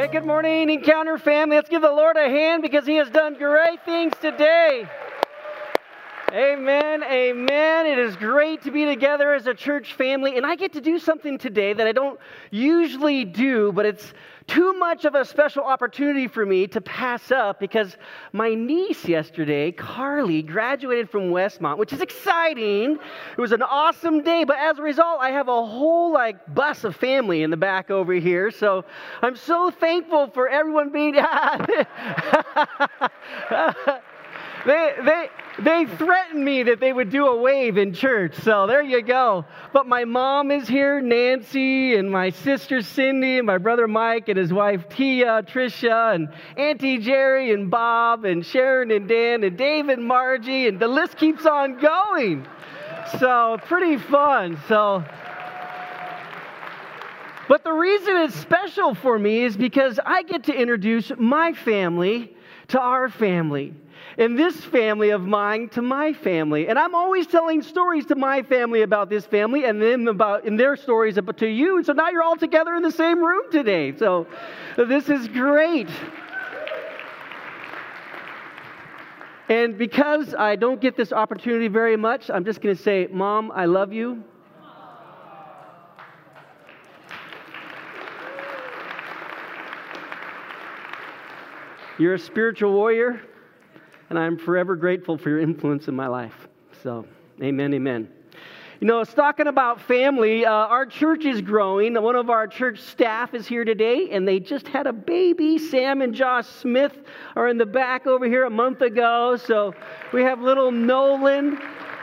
Hey, good morning, Encounter family. Let's give the Lord a hand because He has done great things today. Amen, amen. It is great to be together as a church family, and I get to do something today that I don't usually do, but it's too much of a special opportunity for me to pass up because my niece yesterday, Carly, graduated from Westmont, which is exciting. It was an awesome day, but as a result, I have a whole bus of family in the back over here, so I'm so thankful for everyone being... They threatened me that they would do a wave in church, so there you go. But my mom is here, Nancy, and my sister Cindy, and my brother Mike, and his wife Tia, Tricia, and Auntie Jerry, and Bob, and Sharon, and Dan, and Dave, and Margie, and the list keeps on going. So pretty fun. But the reason it's special for me is because I get to introduce my family to our family. And this family of mine to my family. And I'm always telling stories to my family about this family and them in their stories to you. And so now you're all together in the same room today. So this is great. And because I don't get this opportunity very much, I'm just going to say, Mom, I love you. You're a spiritual warrior. And I'm forever grateful for your influence in my life. So, amen, amen. You know, it's talking about family. Our church is growing. One of our church staff is here today, and they just had a baby. Sam and Josh Smith are in the back over here a month ago. So we have little Nolan.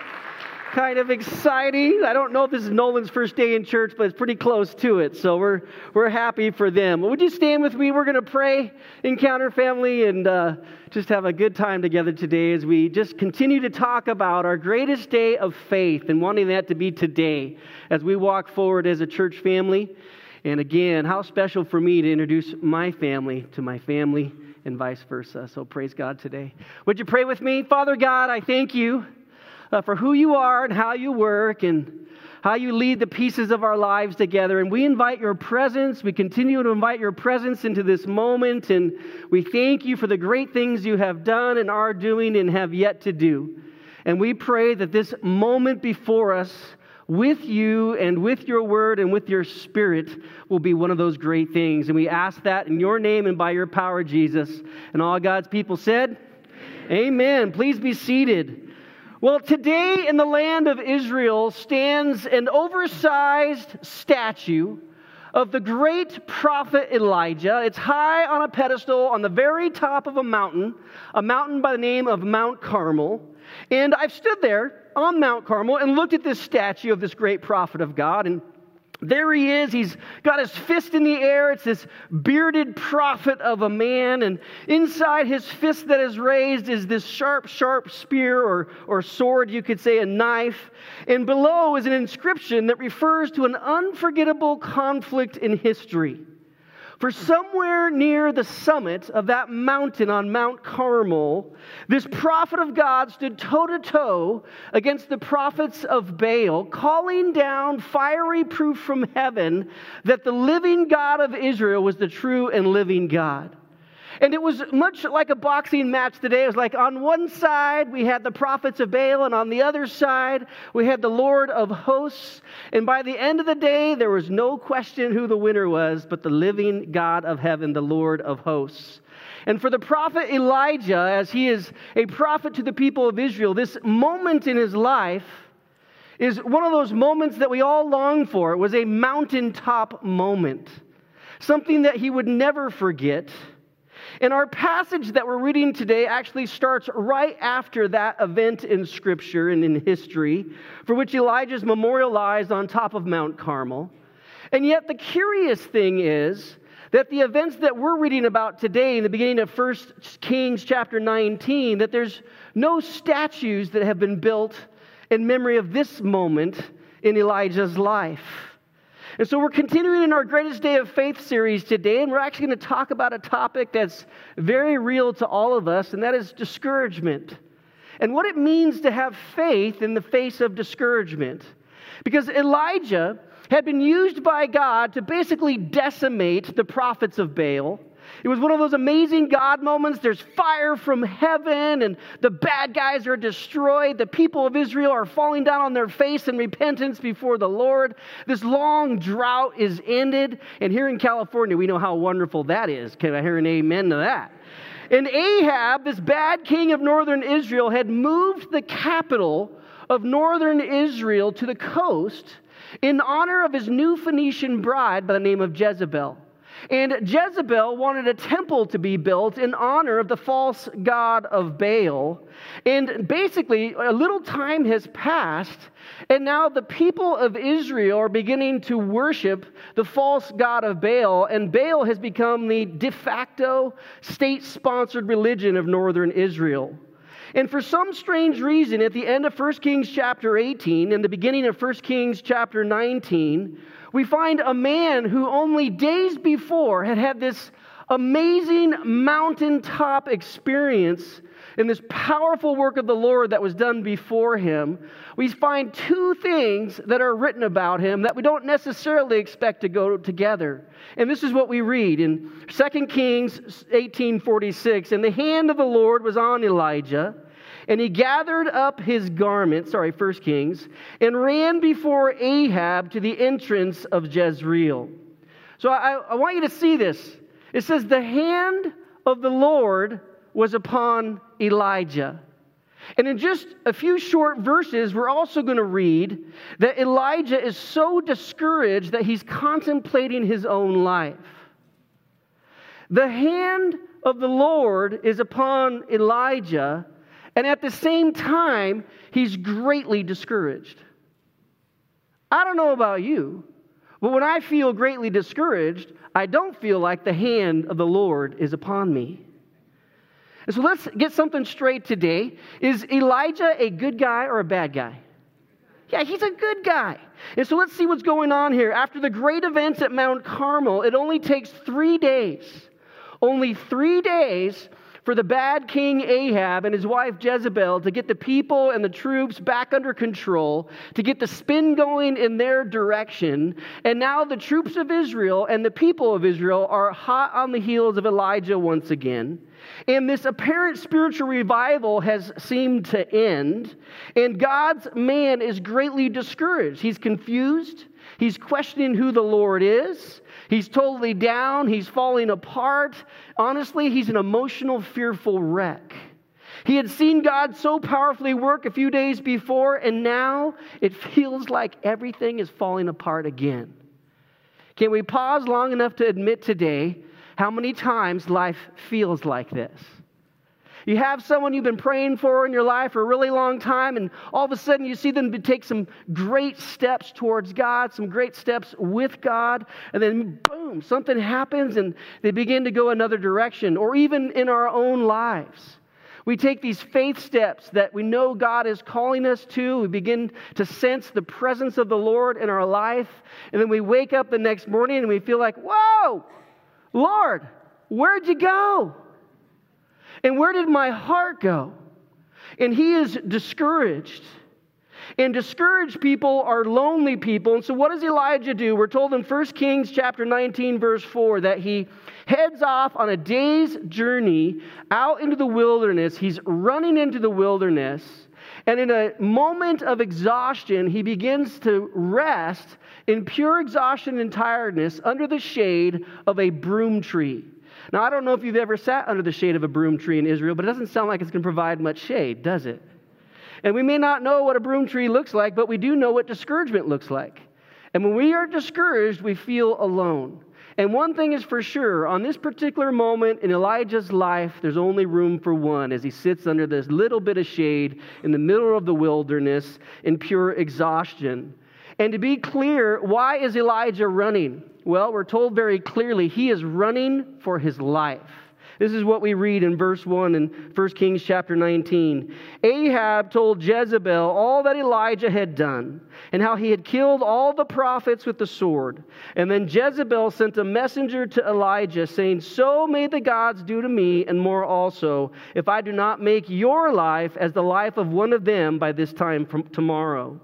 Kind of exciting. I don't know if this is Nolan's first day in church, but it's pretty close to it. So we're happy for them. Would you stand with me? We're going to pray, Encounter family, and just have a good time together today as we just continue to talk about our greatest day of faith and wanting that to be today as we walk forward as a church family. And again, how special for me to introduce my family to my family and vice versa. So praise God today. Would you pray with me? Father God, I thank you for who you are and how you work and how you lead the pieces of our lives together. And we invite your presence. We continue to invite your presence into this moment. And we thank you for the great things you have done and are doing and have yet to do. And we pray that this moment before us with you and with your word and with your spirit will be one of those great things. And we ask that in your name and by your power, Jesus. And all God's people said, Amen. Please be seated. Well, today in the land of Israel stands an oversized statue of the great prophet Elijah. It's high on a pedestal on the very top of a mountain by the name of Mount Carmel. And I've stood there on Mount Carmel and looked at this statue of this great prophet of God, and there he is. He's got his fist in the air. It's this bearded prophet of a man. And inside his fist that is raised is this sharp, sharp spear or sword, you could say a knife. And below is an inscription that refers to an unforgettable conflict in history. For somewhere near the summit of that mountain on Mount Carmel, this prophet of God stood toe-to-toe against the prophets of Baal, calling down fiery proof from heaven that the living God of Israel was the true and living God. And it was much like a boxing match today. It was like on one side we had the prophets of Baal, and on the other side we had the Lord of hosts. And by the end of the day, there was no question who the winner was, but the living God of heaven, the Lord of hosts. And for the prophet Elijah, as he is a prophet to the people of Israel, this moment in his life is one of those moments that we all long for. It was a mountaintop moment, something that he would never forget. And our passage that we're reading today actually starts right after that event in Scripture and in history, for which Elijah is memorialized on top of Mount Carmel. And yet the curious thing is that the events that we're reading about today in the beginning of 1 Kings chapter 19, that there's no statues that have been built in memory of this moment in Elijah's life. And so we're continuing in our Greatest Day of Faith series today, and we're actually going to talk about a topic that's very real to all of us, and that is discouragement. And what it means to have faith in the face of discouragement. Because Elijah had been used by God to basically decimate the prophets of Baal, It was one of those amazing God moments. There's fire from heaven, and the bad guys are destroyed. The people of Israel are falling down on their face in repentance before the Lord. This long drought is ended. And here in California, we know how wonderful that is. Can I hear an amen to that? And Ahab, this bad king of northern Israel, had moved the capital of northern Israel to the coast in honor of his new Phoenician bride by the name of Jezebel. And Jezebel wanted a temple to be built in honor of the false god of Baal. And basically, a little time has passed, and now the people of Israel are beginning to worship the false god of Baal, and Baal has become the de facto state-sponsored religion of northern Israel. And for some strange reason, at the end of 1 Kings chapter 18 and the beginning of 1 Kings chapter 19, we find a man who only days before had this amazing mountaintop experience in this powerful work of the Lord that was done before him. We find two things that are written about him that we don't necessarily expect to go together. And this is what we read in 2 Kings 18:46. And the hand of the Lord was on Elijah, and he gathered up his garments, 1 Kings, and ran before Ahab to the entrance of Jezreel. So I want you to see this. It says, the hand of the Lord was upon Elijah. And in just a few short verses, we're also going to read that Elijah is so discouraged that he's contemplating his own life. The hand of the Lord is upon Elijah, and at the same time, he's greatly discouraged. I don't know about you, but when I feel greatly discouraged, I don't feel like the hand of the Lord is upon me. And so let's get something straight today. Is Elijah a good guy or a bad guy? Yeah, he's a good guy. And so let's see what's going on here. After the great events at Mount Carmel, it only takes 3 days. Only 3 days for the bad king Ahab and his wife Jezebel to get the people and the troops back under control, to get the spin going in their direction. And now the troops of Israel and the people of Israel are hot on the heels of Elijah once again. And this apparent spiritual revival has seemed to end. And God's man is greatly discouraged. He's confused. He's questioning who the Lord is. He's totally down. He's falling apart. Honestly, he's an emotional, fearful wreck. He had seen God so powerfully work a few days before, and now it feels like everything is falling apart again. Can we pause long enough to admit today how many times life feels like this? You have someone you've been praying for in your life for a really long time, and all of a sudden you see them take some great steps towards God, some great steps with God, and then boom, something happens and they begin to go another direction. Or even in our own lives, we take these faith steps that we know God is calling us to. We begin to sense the presence of the Lord in our life, and then we wake up the next morning and we feel like, whoa, Lord, where'd you go? And where did my heart go? And he is discouraged. And discouraged people are lonely people. And so what does Elijah do? We're told in 1 Kings chapter 19, verse 4, that he heads off on a day's journey out into the wilderness. He's running into the wilderness. And in a moment of exhaustion, he begins to rest in pure exhaustion and tiredness under the shade of a broom tree. Now, I don't know if you've ever sat under the shade of a broom tree in Israel, but it doesn't sound like it's going to provide much shade, does it? And we may not know what a broom tree looks like, but we do know what discouragement looks like. And when we are discouraged, we feel alone. And one thing is for sure, on this particular moment in Elijah's life, there's only room for one as he sits under this little bit of shade in the middle of the wilderness in pure exhaustion. And to be clear, why is Elijah running? Well, we're told very clearly he is running for his life. This is what we read in verse 1 in 1 Kings chapter 19. Ahab told Jezebel all that Elijah had done and how he had killed all the prophets with the sword. And then Jezebel sent a messenger to Elijah saying, "So may the gods do to me and more also, if I do not make your life as the life of one of them by this time from tomorrow."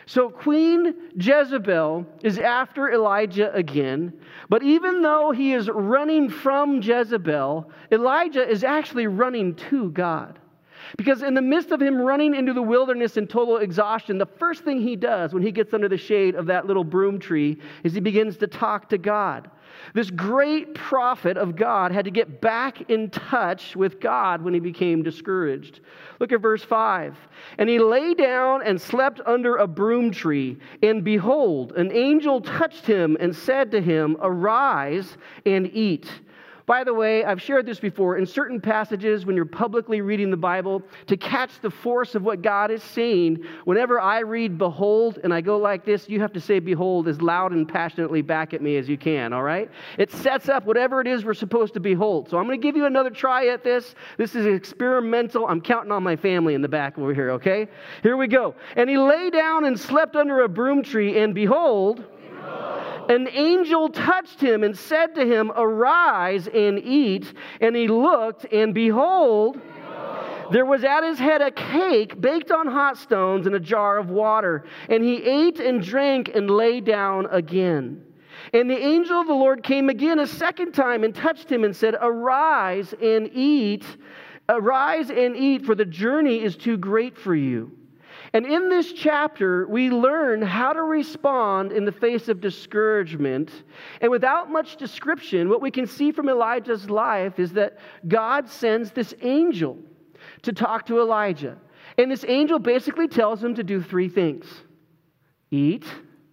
So Queen Jezebel is after Elijah again, but even though he is running from Jezebel, Elijah is actually running to God. Because in the midst of him running into the wilderness in total exhaustion, the first thing he does when he gets under the shade of that little broom tree is he begins to talk to God. This great prophet of God had to get back in touch with God when he became discouraged. Look at verse 5. And he lay down and slept under a broom tree, and behold, an angel touched him and said to him, Arise and eat. By the way, I've shared this before. In certain passages, when you're publicly reading the Bible, to catch the force of what God is saying, whenever I read behold and I go like this, you have to say behold as loud and passionately back at me as you can, all right? It sets up whatever it is we're supposed to behold. So I'm going to give you another try at this. This is experimental. I'm counting on my family in the back over here, okay? Here we go. And he lay down and slept under a broom tree, and behold, an angel touched him and said to him, Arise and eat. And he looked, and behold, there was at his head a cake baked on hot stones and a jar of water. And he ate and drank and lay down again. And the angel of the Lord came again a second time and touched him and said, Arise and eat. Arise and eat, for the journey is too great for you. And in this chapter, we learn how to respond in the face of discouragement. And without much description, what we can see from Elijah's life is that God sends this angel to talk to Elijah. And this angel basically tells him to do three things: eat,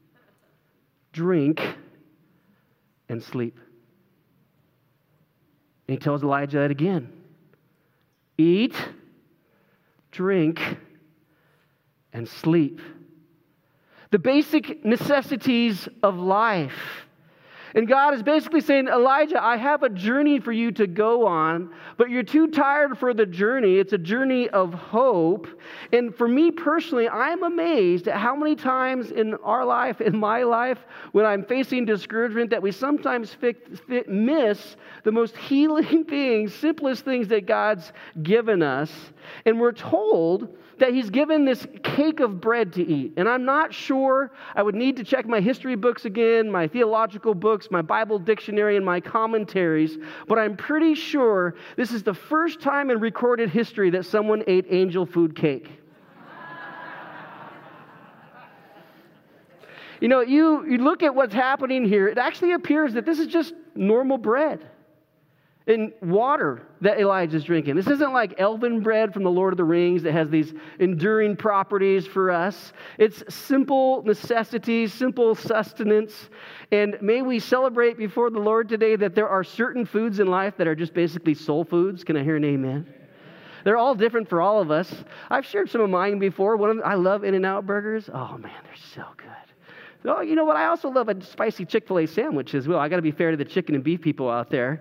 drink, and sleep. And he tells Elijah that again. Eat, drink, and sleep. The basic necessities of life. And God is basically saying, Elijah, I have a journey for you to go on, but you're too tired for the journey. It's a journey of hope. And for me personally, I'm amazed at how many times in our life, in my life, when I'm facing discouragement, that we sometimes miss the most healing things, simplest things that God's given us. And we're told that he's given this cake of bread to eat. And I'm not sure, I would need to check my history books again, my theological books, my Bible dictionary, and my commentaries, but I'm pretty sure this is the first time in recorded history that someone ate angel food cake. You know, you look at what's happening here, it actually appears that this is just normal bread and water that Elijah's drinking. This isn't like elven bread from the Lord of the Rings that has these enduring properties for us. It's simple necessities, simple sustenance. And may we celebrate before the Lord today that there are certain foods in life that are just basically soul foods. Can I hear an amen? They're all different for all of us. I've shared some of mine before. I love In-N-Out burgers. Oh man, they're so good. Oh, you know what? I also love a spicy Chick-fil-A sandwich as well. I got to be fair to the chicken and beef people out there.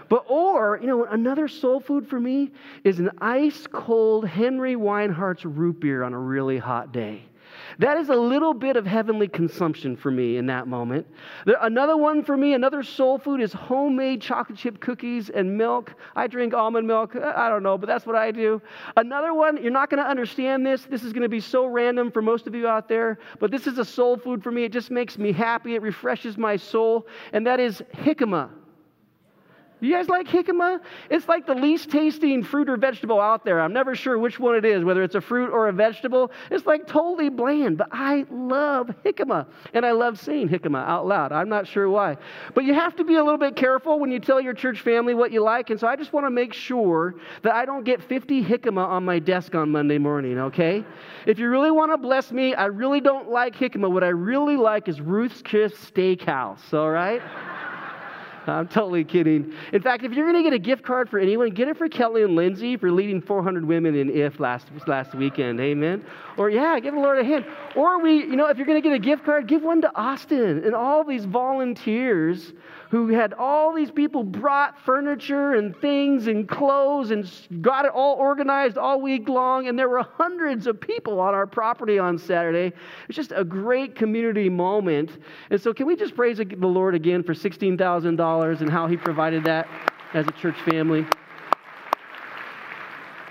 Another soul food for me is an ice-cold Henry Weinhardt's root beer on a really hot day. That is a little bit of heavenly consumption for me in that moment. Another one for me, another soul food is homemade chocolate chip cookies and milk. I drink almond milk. I don't know, but that's what I do. Another one, you're not going to understand this. This is going to be so random for most of you out there, but this is a soul food for me. It just makes me happy. It refreshes my soul, and that is jicama. You guys like jicama? It's like the least tasting fruit or vegetable out there. I'm never sure which one it is, whether it's a fruit or a vegetable. It's like totally bland, but I love jicama. And I love saying jicama out loud. I'm not sure why. But you have to be a little bit careful when you tell your church family what you like. And so I just want to make sure that I don't get 50 jicama on my desk on Monday morning, okay? If you really want to bless me, I really don't like jicama. What I really like is Ruth's Chris Steakhouse, all right? I'm totally kidding. In fact, if you're going to get a gift card for anyone, get it for Kelly and Lindsay for leading 400 women in IF last weekend. Amen. Or give the Lord a hand. Or if you're going to get a gift card, give one to Austin and all these volunteers who had all these people brought furniture and things and clothes and got it all organized all week long. And there were hundreds of people on our property on Saturday. It's just a great community moment. And so can we just praise the Lord again for $16,000 and how he provided that as a church family?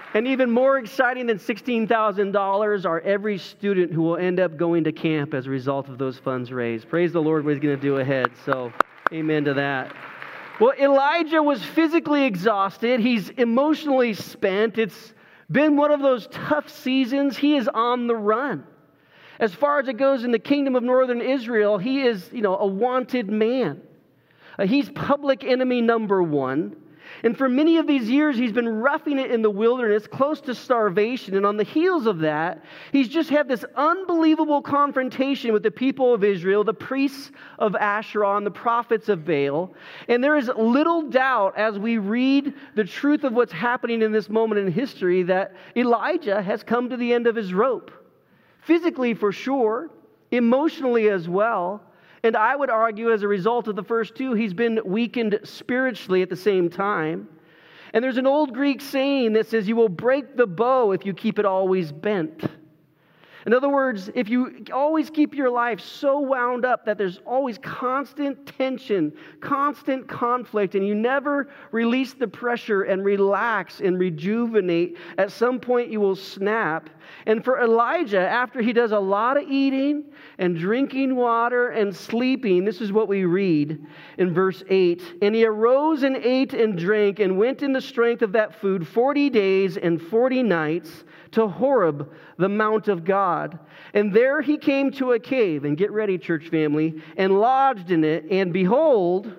And even more exciting than $16,000 are every student who will end up going to camp as a result of those funds raised. Praise the Lord what He's going to do ahead. So, amen to that. Well, Elijah was physically exhausted. He's emotionally spent. It's been one of those tough seasons. He is on the run. As far as it goes in the kingdom of northern Israel, he is, a wanted man. He's public enemy number one. And for many of these years, he's been roughing it in the wilderness, close to starvation. And on the heels of that, he's just had this unbelievable confrontation with the people of Israel, the priests of Asherah, and the prophets of Baal. And there is little doubt as we read the truth of what's happening in this moment in history that Elijah has come to the end of his rope. Physically, for sure, emotionally as well. And I would argue as a result of the first two, he's been weakened spiritually at the same time. And there's an old Greek saying that says, you will break the bow if you keep it always bent. In other words, if you always keep your life so wound up that there's always constant tension, constant conflict, and you never release the pressure and relax and rejuvenate, at some point you will snap. And for Elijah, after he does a lot of eating and drinking water and sleeping, this is what we read in verse 8. And he arose and ate and drank and went in the strength of that food 40 days and 40 nights to Horeb, the mount of God. And there he came to a cave, and get ready, church family, and lodged in it. And behold,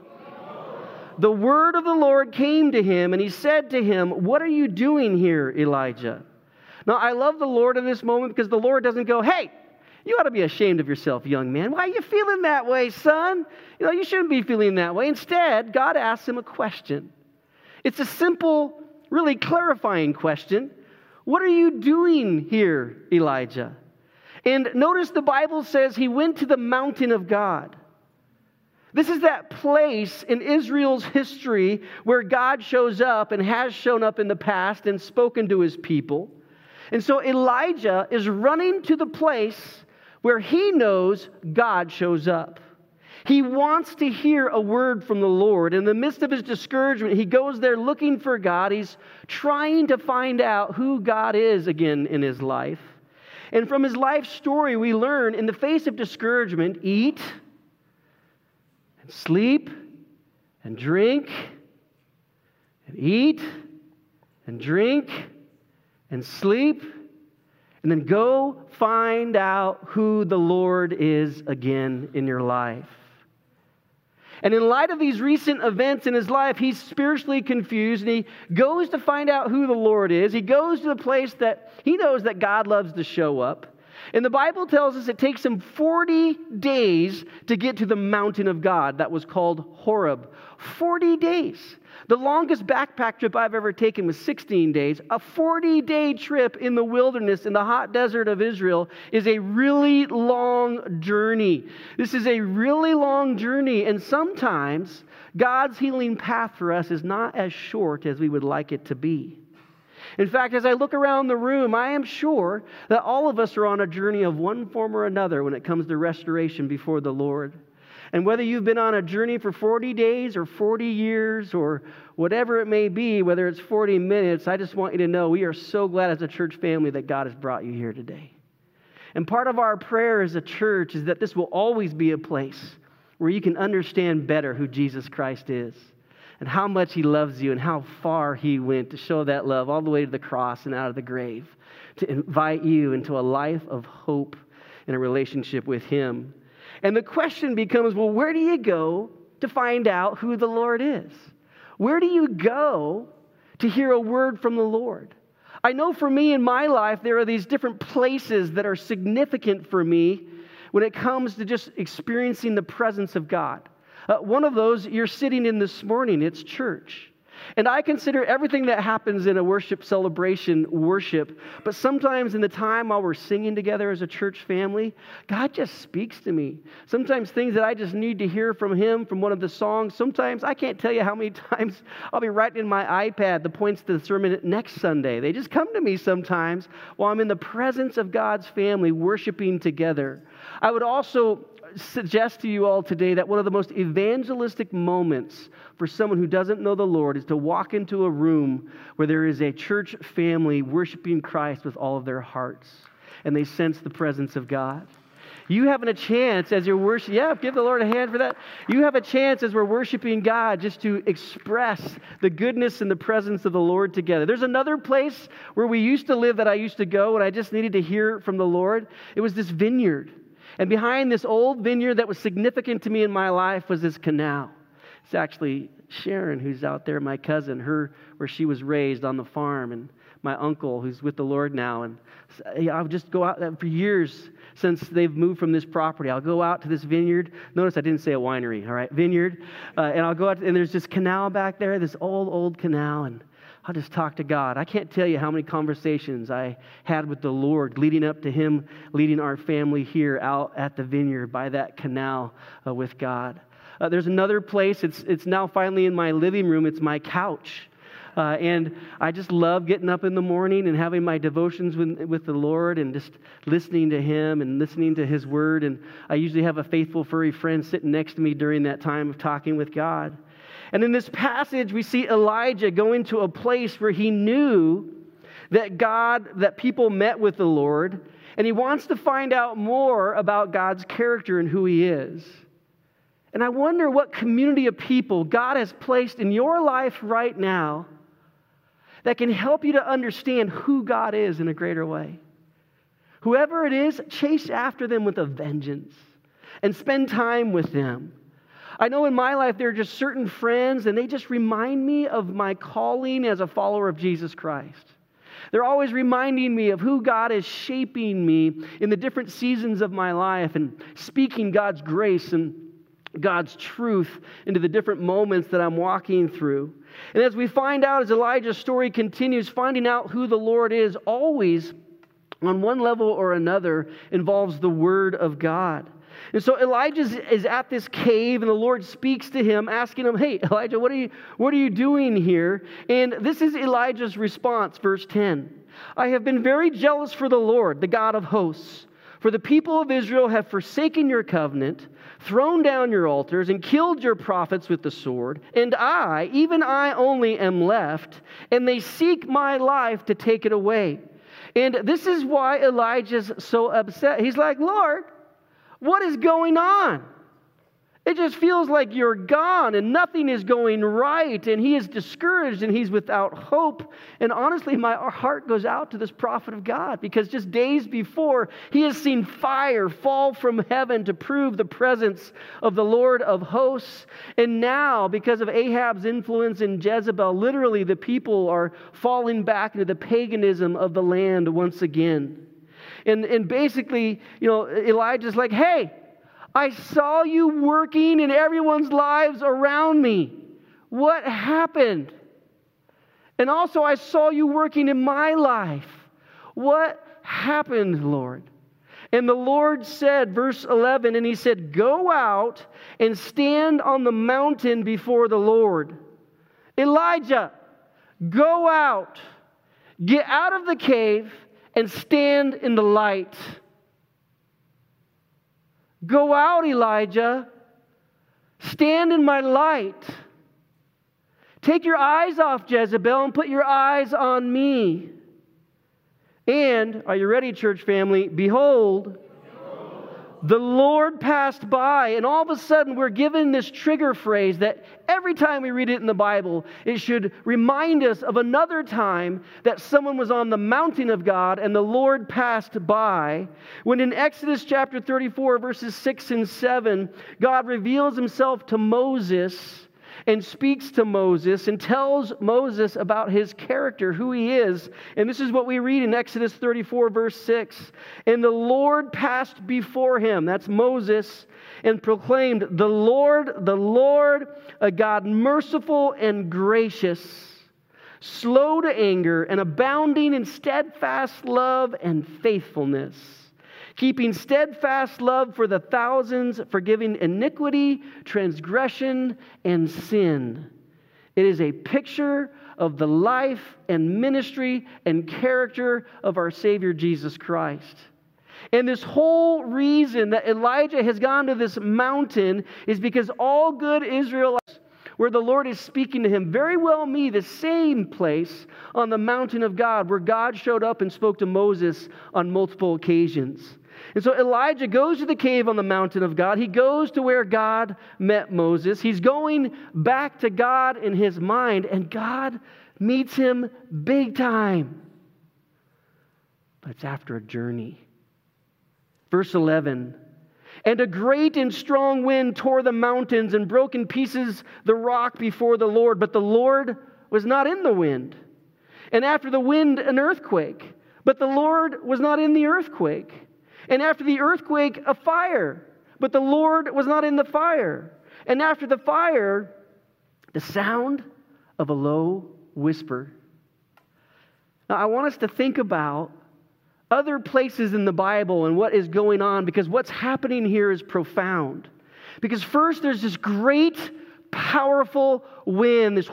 the word of the Lord came to him, and he said to him, what are you doing here, Elijah? Now, I love the Lord in this moment because the Lord doesn't go, hey, you ought to be ashamed of yourself, young man. Why are you feeling that way, son? You shouldn't be feeling that way. Instead, God asks him a question. It's a simple, really clarifying question. What are you doing here, Elijah? And notice the Bible says he went to the mountain of God. This is that place in Israel's history where God shows up and has shown up in the past and spoken to his people. And so Elijah is running to the place where he knows God shows up. He wants to hear a word from the Lord. In the midst of his discouragement, he goes there looking for God. He's trying to find out who God is again in his life. And from his life story, we learn in the face of discouragement, eat and sleep and drink and eat and drink and sleep, and then go find out who the Lord is again in your life. And in light of these recent events in his life, he's spiritually confused, and he goes to find out who the Lord is. He goes to the place that he knows that God loves to show up. And the Bible tells us it takes him 40 days to get to the mountain of God that was called Horeb. 40 days. The longest backpack trip I've ever taken was 16 days. A 40-day trip in the wilderness, in the hot desert of Israel, is a really long journey. This is a really long journey, and sometimes God's healing path for us is not as short as we would like it to be. In fact, as I look around the room, I am sure that all of us are on a journey of one form or another when it comes to restoration before the Lord. And whether you've been on a journey for 40 days or 40 years or whatever it may be, whether it's 40 minutes, I just want you to know we are so glad as a church family that God has brought you here today. And part of our prayer as a church is that this will always be a place where you can understand better who Jesus Christ is and how much He loves you and how far He went to show that love all the way to the cross and out of the grave, to invite you into a life of hope and a relationship with Him. And the question becomes, well, where do you go to find out who the Lord is? Where do you go to hear a word from the Lord? I know for me in my life, there are these different places that are significant for me when it comes to just experiencing the presence of God. One of those you're sitting in this morning, it's church. And I consider everything that happens in a worship celebration worship, but sometimes in the time while we're singing together as a church family, God just speaks to me. Sometimes things that I just need to hear from Him from one of the songs. Sometimes I can't tell you how many times I'll be writing in my iPad the points to the sermon next Sunday. They just come to me sometimes while I'm in the presence of God's family worshiping together. I would also suggest to you all today that one of the most evangelistic moments for someone who doesn't know the Lord is to walk into a room where there is a church family worshiping Christ with all of their hearts, and they sense the presence of God. You having a chance as you're worshiping, give the Lord a hand for that. You have a chance as we're worshiping God just to express the goodness and the presence of the Lord together. There's another place where we used to live that I used to go when I just needed to hear from the Lord. It was this vineyard. And behind this old vineyard that was significant to me in my life was this canal. It's actually Sharon, who's out there, my cousin, where she was raised on the farm, and my uncle, who's with the Lord now. And I'll just go out for years since they've moved from this property. I'll go out to this vineyard. Notice I didn't say a winery, all right? Vineyard. And I'll go out, and there's this canal back there, this old canal, and I'll just talk to God. I can't tell you how many conversations I had with the Lord leading up to Him leading our family here out at the vineyard by that canal with God. There's another place. It's now finally in my living room. It's my couch. And I just love getting up in the morning and having my devotions with the Lord and just listening to Him and listening to His Word. And I usually have a faithful furry friend sitting next to me during that time of talking with God. And in this passage, we see Elijah going to a place where he knew that people met with the Lord, and he wants to find out more about God's character and who He is. And I wonder what community of people God has placed in your life right now that can help you to understand who God is in a greater way. Whoever it is, chase after them with a vengeance and spend time with them. I know in my life there are just certain friends, and they just remind me of my calling as a follower of Jesus Christ. They're always reminding me of who God is shaping me in the different seasons of my life and speaking God's grace and God's truth into the different moments that I'm walking through. And as we find out, as Elijah's story continues, finding out who the Lord is always, on one level or another, involves the Word of God. And so Elijah is at this cave, and the Lord speaks to him, asking him, "Hey, Elijah, what are you doing here?" And this is Elijah's response, verse 10. "I have been very jealous for the Lord, the God of hosts. For the people of Israel have forsaken your covenant, thrown down your altars, and killed your prophets with the sword. And I, even I only, am left, and they seek my life to take it away." And this is why Elijah's so upset. He's like, "Lord, what is going on? It just feels like you're gone and nothing is going right." And he is discouraged and he's without hope. And honestly, my heart goes out to this prophet of God, because just days before, he has seen fire fall from heaven to prove the presence of the Lord of hosts. And now, because of Ahab's influence in Jezebel, literally the people are falling back into the paganism of the land once again. And basically, Elijah's like, "Hey, I saw you working in everyone's lives around me. What happened? And also, I saw you working in my life. What happened, Lord?" And the Lord said, verse 11, and He said, "Go out and stand on the mountain before the Lord." Elijah, go out, get out of the cave, and stand in the light. Go out, Elijah. Stand in my light. Take your eyes off Jezebel and put your eyes on me. And, are you ready, church family? Behold, the Lord passed by. And all of a sudden, we're given this trigger phrase that every time we read it in the Bible, it should remind us of another time that someone was on the mountain of God and the Lord passed by. When in Exodus chapter 34, verses 6 and 7, God reveals Himself to Moses and speaks to Moses and tells Moses about his character, who he is. And this is what we read in Exodus 34, verse 6. "And the Lord passed before him," that's Moses, "and proclaimed, the Lord, a God merciful and gracious, slow to anger, and abounding in steadfast love and faithfulness, keeping steadfast love for the thousands, forgiving iniquity, transgression, and sin." It is a picture of the life and ministry and character of our Savior Jesus Christ. And this whole reason that Elijah has gone to this mountain is because all good Israelites, where the Lord is speaking to him, very well may the same place on the mountain of God, where God showed up and spoke to Moses on multiple occasions. And so Elijah goes to the cave on the mountain of God. He goes to where God met Moses. He's going back to God in his mind, and God meets him big time. But it's after a journey. Verse 11, and a great and strong wind tore the mountains and broke in pieces the rock before the Lord, but the Lord was not in the wind. And after the wind, an earthquake, but the Lord was not in the earthquake. And after the earthquake, a fire, but the Lord was not in the fire. And after the fire, the sound of a low whisper. Now, I want us to think about other places in the Bible and what is going on, because what's happening here is profound. Because first, there's this great, powerful wind, this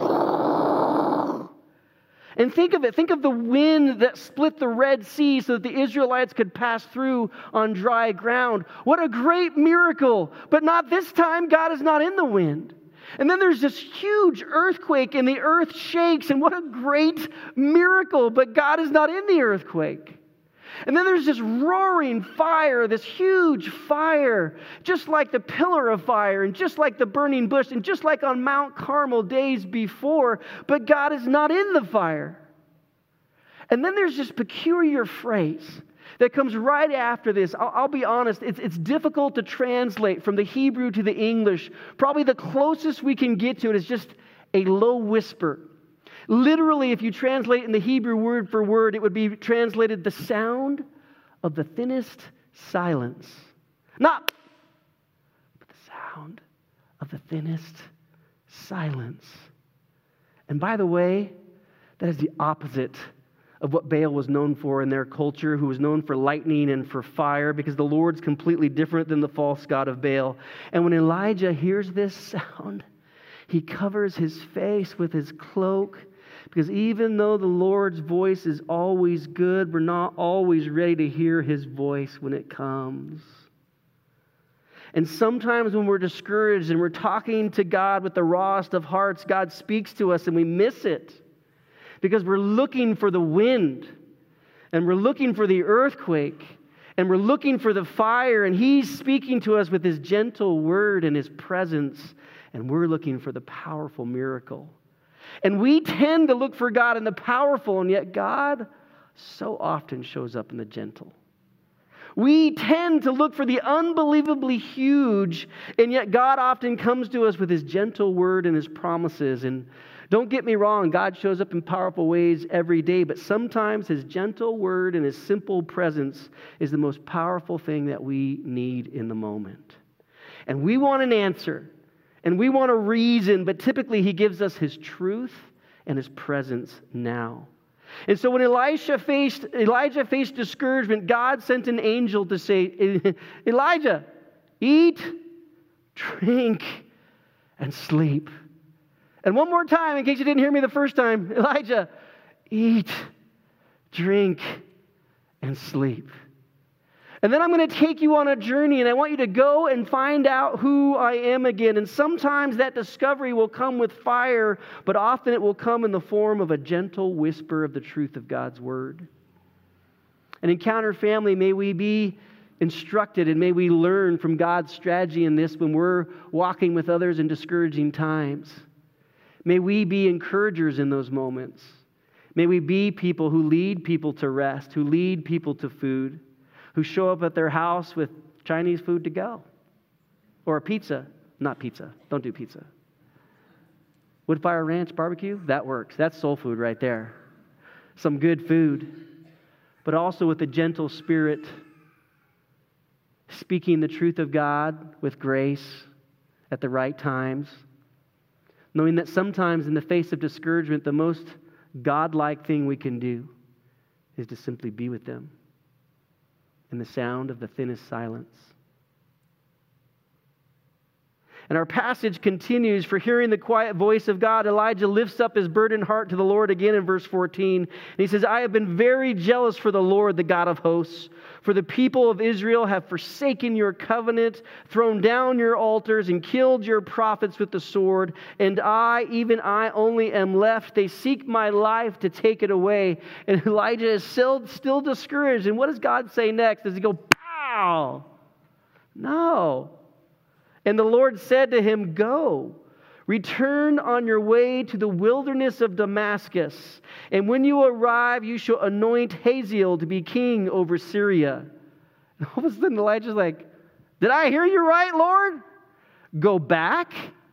and think of it. Think of the wind that split the Red Sea so that the Israelites could pass through on dry ground. What a great miracle. But not this time. God is not in the wind. And then there's this huge earthquake and the earth shakes. And what a great miracle. But God is not in the earthquake. And then there's this roaring fire, this huge fire, just like the pillar of fire and just like the burning bush and just like on Mount Carmel days before, but God is not in the fire. And then there's this peculiar phrase that comes right after this. I'll be honest, it's difficult to translate from the Hebrew to the English. Probably the closest we can get to it is just a low whisper. Literally, if you translate in the Hebrew word for word, it would be translated the sound of the thinnest silence. Not, but the sound of the thinnest silence. And by the way, that is the opposite of what Baal was known for in their culture, who was known for lightning and for fire, because the Lord's completely different than the false god of Baal. And when Elijah hears this sound, he covers his face with his cloak, because even though the Lord's voice is always good, we're not always ready to hear his voice when it comes. And sometimes when we're discouraged and we're talking to God with the rawest of hearts, God speaks to us and we miss it because we're looking for the wind and we're looking for the earthquake and we're looking for the fire, and he's speaking to us with his gentle word and his presence, and we're looking for the powerful miracle. And we tend to look for God in the powerful, and yet God so often shows up in the gentle. We tend to look for the unbelievably huge, and yet God often comes to us with his gentle word and his promises. And don't get me wrong, God shows up in powerful ways every day, but sometimes his gentle word and his simple presence is the most powerful thing that we need in the moment. And we want an answer. And we want a reason, but typically he gives us his truth and his presence now. And so when Elijah faced discouragement, God sent an angel to say, Elijah, eat, drink, and sleep. And one more time, in case you didn't hear me the first time, Elijah, eat, drink, and sleep. And then I'm going to take you on a journey, and I want you to go and find out who I am again. And sometimes that discovery will come with fire, but often it will come in the form of a gentle whisper of the truth of God's word. And Encounter Family, may we be instructed and may we learn from God's strategy in this when we're walking with others in discouraging times. May we be encouragers in those moments. May we be people who lead people to rest, who lead people to food, who show up at their house with Chinese food to go. Or a pizza. Not pizza. Don't do pizza. Woodfire Ranch barbecue? That works. That's soul food right there. Some good food. But also with a gentle spirit, speaking the truth of God with grace at the right times. Knowing that sometimes in the face of discouragement, the most God-like thing we can do is to simply be with them in the sound of the thinnest silence. And our passage continues, for hearing the quiet voice of God, Elijah lifts up his burdened heart to the Lord again in verse 14. And he says, I have been very jealous for the Lord, the God of hosts. For the people of Israel have forsaken your covenant, thrown down your altars, and killed your prophets with the sword. And I, even I only am left. They seek my life to take it away. And Elijah is still discouraged. And what does God say next? Does he go, pow? No. And the Lord said to him, go, return on your way to the wilderness of Damascus. And when you arrive, you shall anoint Hazael to be king over Syria. And all of a sudden Elijah's like, did I hear you right, Lord? Go back?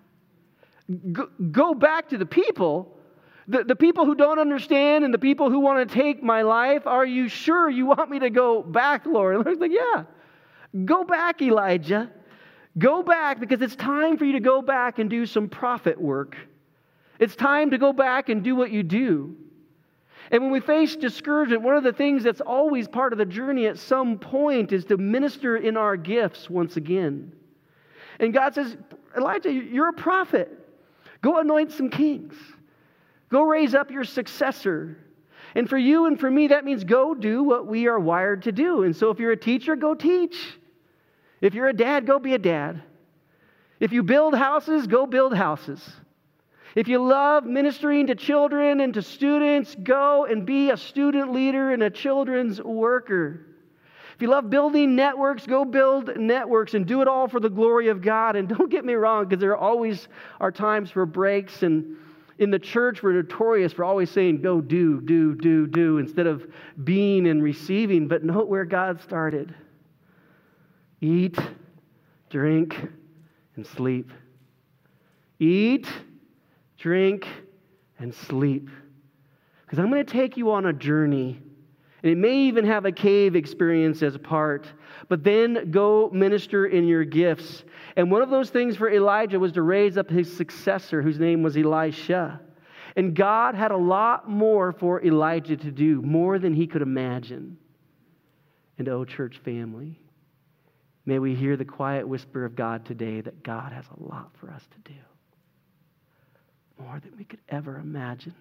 Go back to the people? The people who don't understand and the people who want to take my life? Are you sure you want me to go back, Lord? And the Lord's like, yeah. Go back, Elijah. Go back, because it's time for you to go back and do some prophet work. It's time to go back and do what you do. And when we face discouragement, one of the things that's always part of the journey at some point is to minister in our gifts once again. And God says, Elijah, you're a prophet. Go anoint some kings. Go raise up your successor. And for you and for me, that means go do what we are wired to do. And so if you're a teacher, go teach. If you're a dad, go be a dad. If you build houses, go build houses. If you love ministering to children and to students, go and be a student leader and a children's worker. If you love building networks, go build networks and do it all for the glory of God. And don't get me wrong, because there always are times for breaks. And in the church, we're notorious for always saying, go do, instead of being and receiving. But note where God started. Eat, drink, and sleep. Eat, drink, and sleep. Because I'm going to take you on a journey. And it may even have a cave experience as a part. But then go minister in your gifts. And one of those things for Elijah was to raise up his successor, whose name was Elisha. And God had a lot more for Elijah to do, more than he could imagine. And oh, church family, may we hear the quiet whisper of God today that God has a lot for us to do. More than we could ever imagine.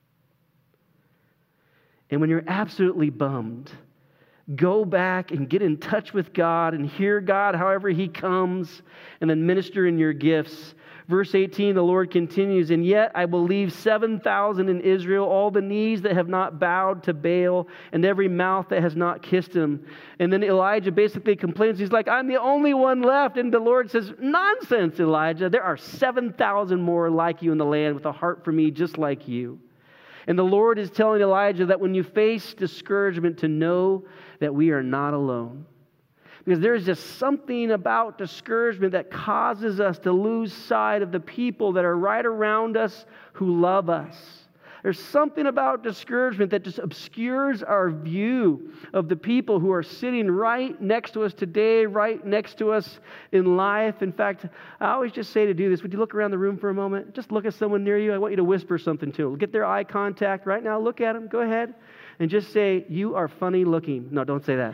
And when you're absolutely bummed, go back and get in touch with God and hear God however He comes, and then minister in your gifts. Verse 18, the Lord continues, and yet I will leave 7,000 in Israel, all the knees that have not bowed to Baal, and every mouth that has not kissed him. And then Elijah basically complains. He's like, I'm the only one left. And the Lord says, nonsense, Elijah. There are 7,000 more like you in the land with a heart for me just like you. And the Lord is telling Elijah that when you face discouragement, to know that we are not alone. Because there's just something about discouragement that causes us to lose sight of the people that are right around us who love us. There's something about discouragement that just obscures our view of the people who are sitting right next to us today, right next to us in life. In fact, I always just say to do this. Would you look around the room for a moment? Just look at someone near you. I want you to whisper something to them. Get their eye contact right now. Look at them. Go ahead. And just say, you are funny looking. No, don't say that.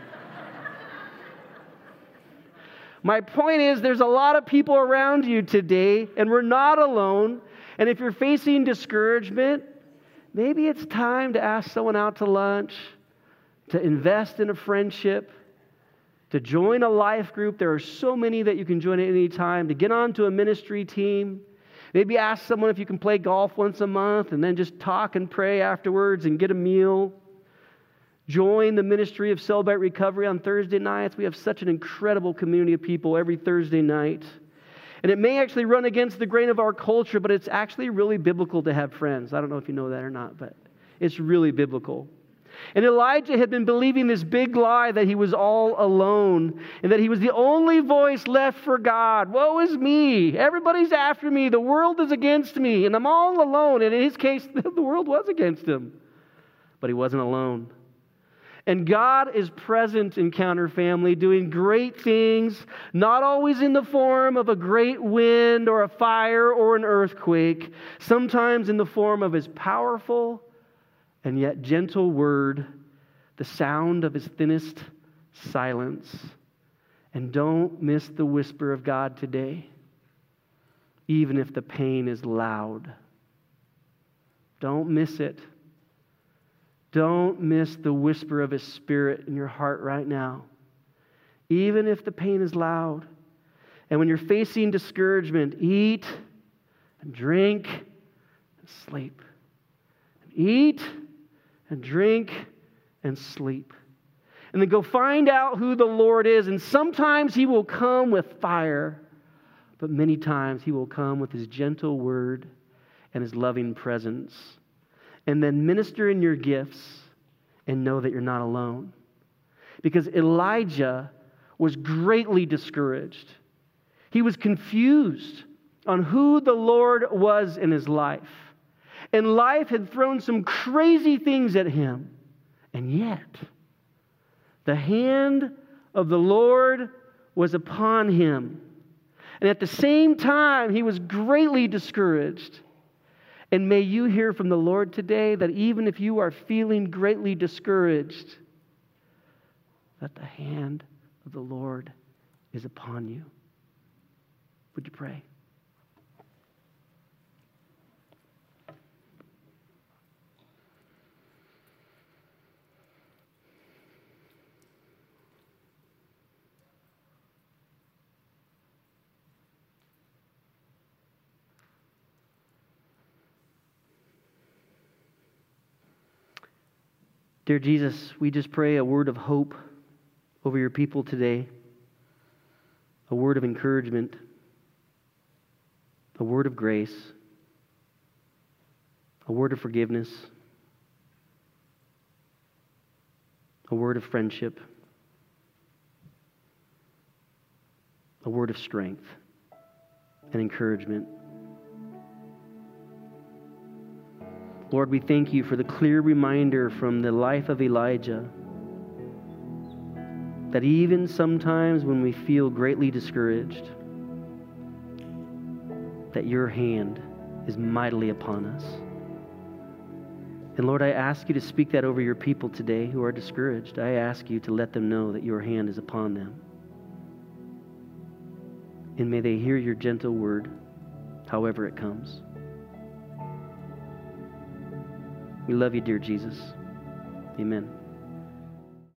My point is, there's a lot of people around you today, and we're not alone. And if you're facing discouragement, maybe it's time to ask someone out to lunch, to invest in a friendship, to join a life group. There are so many that you can join at any time, to get onto a ministry team. Maybe ask someone if you can play golf once a month and then just talk and pray afterwards and get a meal. Join the ministry of Celebrate Recovery on Thursday nights. We have such an incredible community of people every Thursday night. And it may actually run against the grain of our culture, but it's actually really biblical to have friends. I don't know if you know that or not, but it's really biblical. And Elijah had been believing this big lie that he was all alone and that he was the only voice left for God. Woe is me. Everybody's after me. The world is against me, and I'm all alone. And in his case, the world was against him. But he wasn't alone. And God is present in Encounter Family, doing great things, not always in the form of a great wind or a fire or an earthquake, sometimes in the form of His powerful and yet gentle word, the sound of His thinnest silence. And don't miss the whisper of God today. even if the pain is loud. Don't miss it. Don't miss the whisper of His Spirit in your heart right now. Even if the pain is loud. And when you're facing discouragement, eat and drink and sleep. Eat and drink and sleep. And then go find out who the Lord is. And sometimes He will come with fire, but many times He will come with His gentle word and His loving presence. And then minister in your gifts and know that you're not alone. Because Elijah was greatly discouraged. He was confused on who the Lord was in his life. And life had thrown some crazy things at him. And yet, the hand of the Lord was upon him. And at the same time, he was greatly discouraged. And may you hear from the Lord today that even if you are feeling greatly discouraged, that the hand of the Lord is upon you. Would you pray? Dear Jesus, we just pray a word of hope over your people today, a word of encouragement, a word of grace, a word of forgiveness, a word of friendship, a word of strength and encouragement. Lord, we thank you for the clear reminder from the life of Elijah that even sometimes when we feel greatly discouraged, that your hand is mightily upon us. And Lord, I ask you to speak that over your people today who are discouraged. I ask you to let them know that your hand is upon them. And may they hear your gentle word, however it comes. We love you, dear Jesus. Amen.